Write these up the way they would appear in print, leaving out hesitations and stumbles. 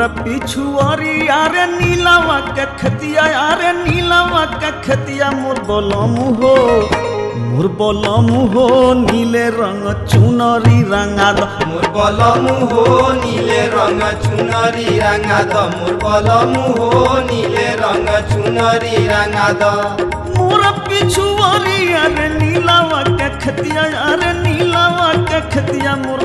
पिछुआरी यारे नीलावा के खतिया यारे नीलावा के खतिया मोर बलम हो नीले रंग चुनरी रंगा द मोर बलम हो नीले रंग चुनरी रंगा द मोर बलम हो नीले रंग चुनरी रंगा द मोर पिछुआरी यारे नीलावा के खतिया यारे नीलावा के खतिया मोर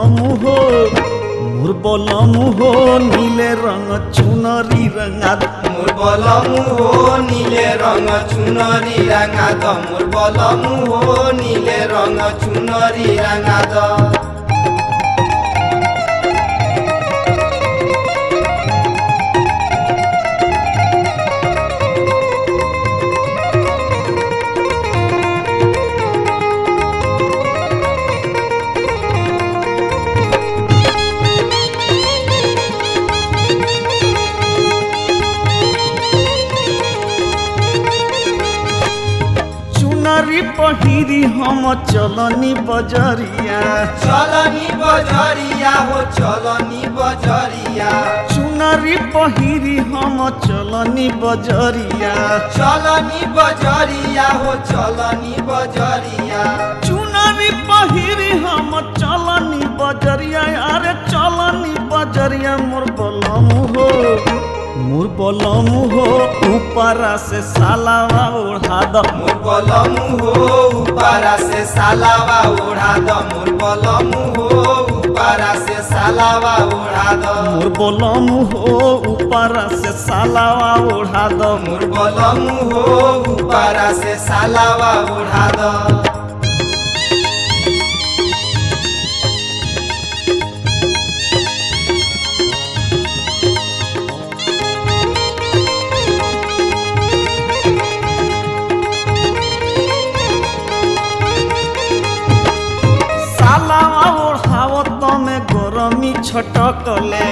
बलम हो नीले रंग चुनरी रंगा द मोर बलम हो नीले रंग चुनरी रंगा द मोर बलम हो नीले रंग चुनरी रंगा द पहिरी हम चलनी बजरिया हो चलनी बजरिया चुनरी पहिरी हम चलनी बजरिया हो चलनी बजरिया चुनरी पहिरी हम चलनी बजरिया यारे चलनी बजरिया मोर बलम हो ऊपरा से सालावा ओढ़ा द मोर बलम हो ऊपरा से सालावा ओढ़ा द मोर बलम हो ऊपरा से सालावा ओढ़ा द मोर बलम हो ऊपरा से सालावा ओढ़ा द मोर बलम हो ऊपरा से सालावा ओढ़ा द गरमी छटकले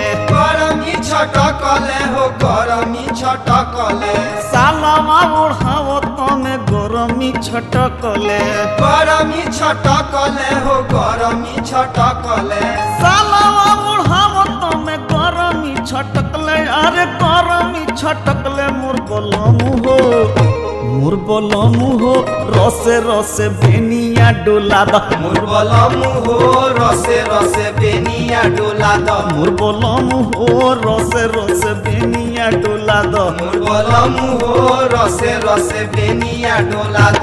हो गरमी छटकले सालावा ओढ़ावत में गरमी छटकले हो गरमी छटकले सालावा ओढ़ावत में गरमी छटकले अरे गरमी छटकले मोर बलम हो रसे रसे बेनिया डोला द मोर बलम हो रसे रसे बेनिया डोला द मोर बलम हो रसे रसे बेनिया डोला द मोर बलम हो रसे रसे बेनिया डोला द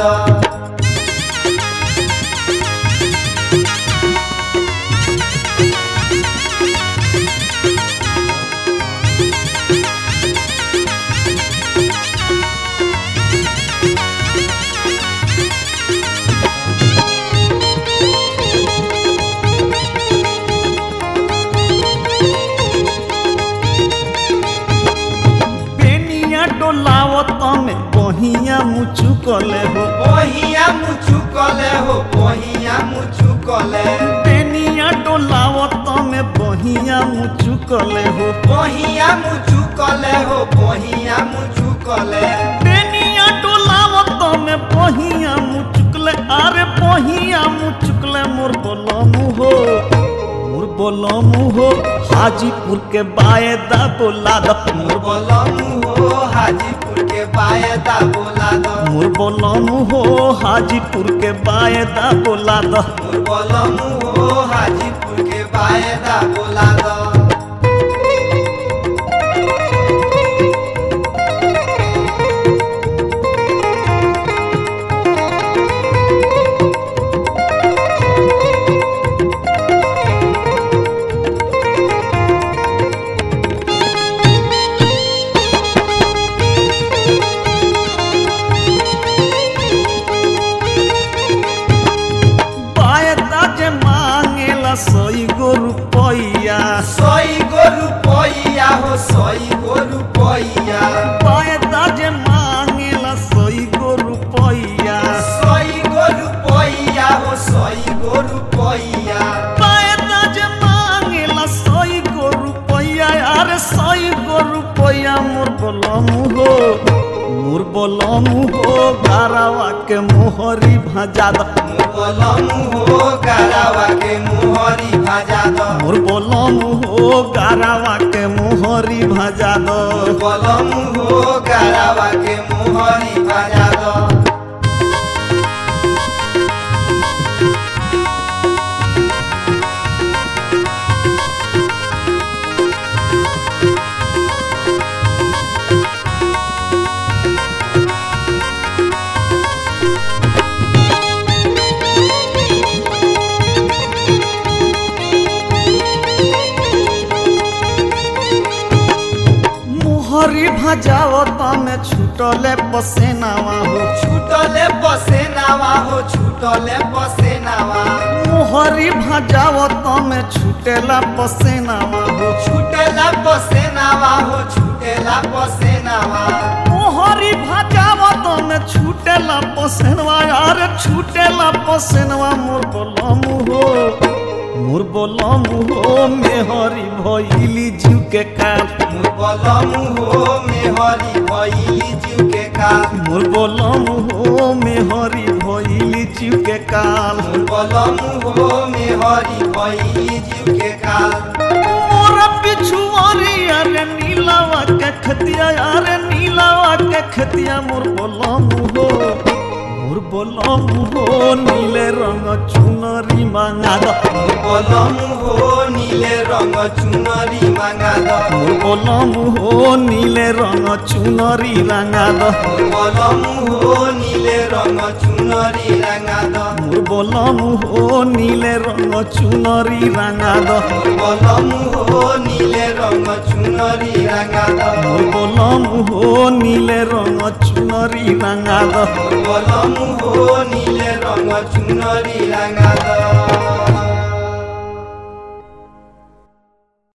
में बहिया मुचुकले हो बेनिया डोलावत में बहिया मुचुकले हो बेनिया डोलावत में बहिया मुचुकले अरे बहिया मुचुकले मोर बलम हो हाजीपुर के बायदा बोला द मोर बलम हो हाजीपुर के बायदा बोला द मोर बलम हो हाजीपुर के बायदा बोला द मोर बलम हो हाजीपुर के बायदा बोला द सई गो रुपैया हो सई गो रुपैया बायदा जे मांगेला सई गो रुपैया हो सई गो रुपैया बायदा जे मांगेला सई गो रुपैया अरे सई गो रुपैया मोर बलम बोलम हो गारावा के मोहरी भजा द मोर बोलम हो गारावा के मोहरी भजा द मोर बोलम हो गारावा के मोहरी भजा द मोर बोलम हो गारावा के मोहरी भजा द मोहरी भजावत में छूटले पसेनावा हो छूटले पसेनावा हो छूटले पसेनावा मोहरी भजावत में छूटेला पसेनावा हो छूटेला पसेनावा हो छूटेला पसेनावा मोहरी भजावत में छूटेला पसेनवा यार छूटेला पसेनवा मोर बोलम हो मेहरी भइली जीव के काल मोर बोलम हो मेहरी भइली जीव के काल मोर बोलम हो मेहरी भइली जीव के काल मोर बोलम हो मेहरी भइली जीव के काल मोर पिछुआरी अरे नीलावा के खतिया अरे नीलावा के खतिया मोर बोलम हो नीले रंग चुनरी मांगा द मोर बोलम हो नीले रंग चुनरी मांगा द मोर बोलम हो नीले रंग चुनरी रंगा द मोर बोलम हो नीले रंग चुनरी रंगा द मोर बोलम हो नीले रंग चुनरी रंगा द मोर बोलम हो नीले रंग चुनरी रंगा द मोर बोलम हो नीले रंग चुनरी रंगा द मोर बोलम हो नीले रंग चुनरी रंगा द